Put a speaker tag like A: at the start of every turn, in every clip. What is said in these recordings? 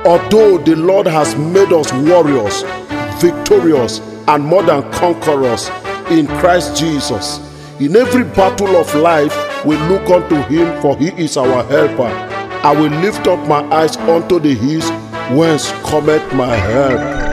A: Although the Lord has made us warriors, victorious, and more than conquerors in Christ Jesus, in every battle of life we look unto him, for he is our helper. I will lift up my eyes unto the hills, whence cometh my help.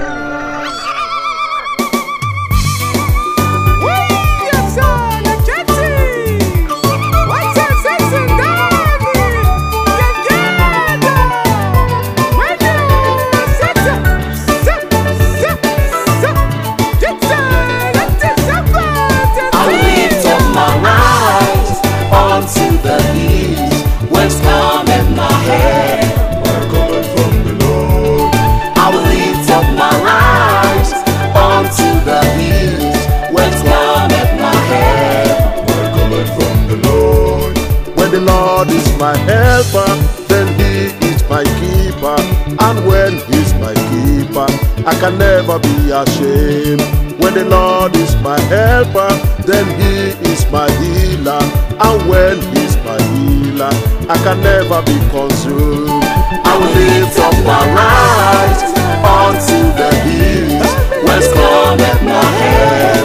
A: The Lord is my helper, then he is my keeper. And when he's my keeper, I can never be ashamed. When the Lord is my helper, then he is my healer. And when he's my healer, I can never be consumed. I will lift up my eyes unto the hills, whence cometh my help.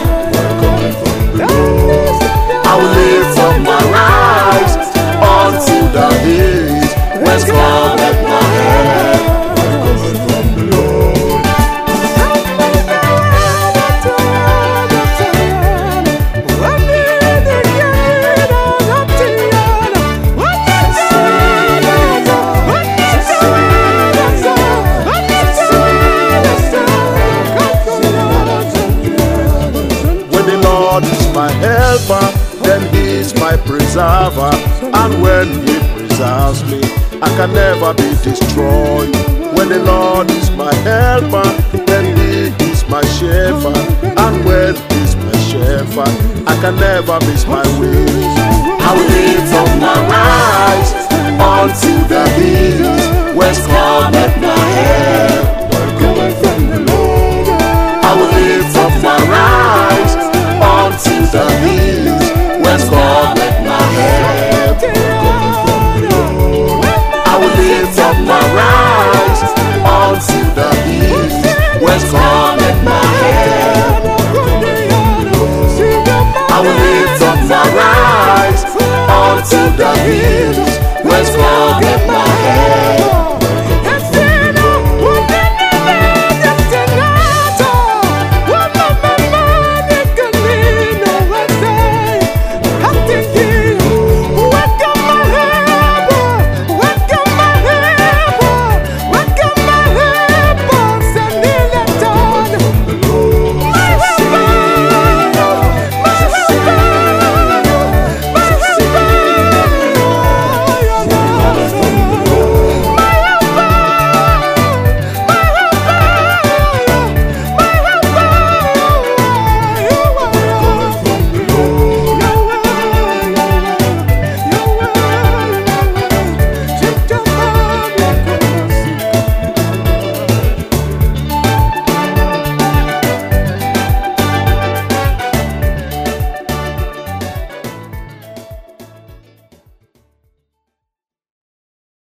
A: I will lift up my eyes unto the hills, whence cometh my help. From the Lord. When the Lord is my helper, then he is my preserver. And when he preserves me, I can never be destroyed. When the Lord is my helper, then he is my shepherd. And when he's my shepherd, I can never miss my way. I will lift up my eyes unto the hills, whence cometh my help. From the Lord. I will lift up my eyes unto the hills, whence cometh my help. I will lift up my eyes unto the hills, whence cometh my help. I will lift up my eyes unto the hills, whence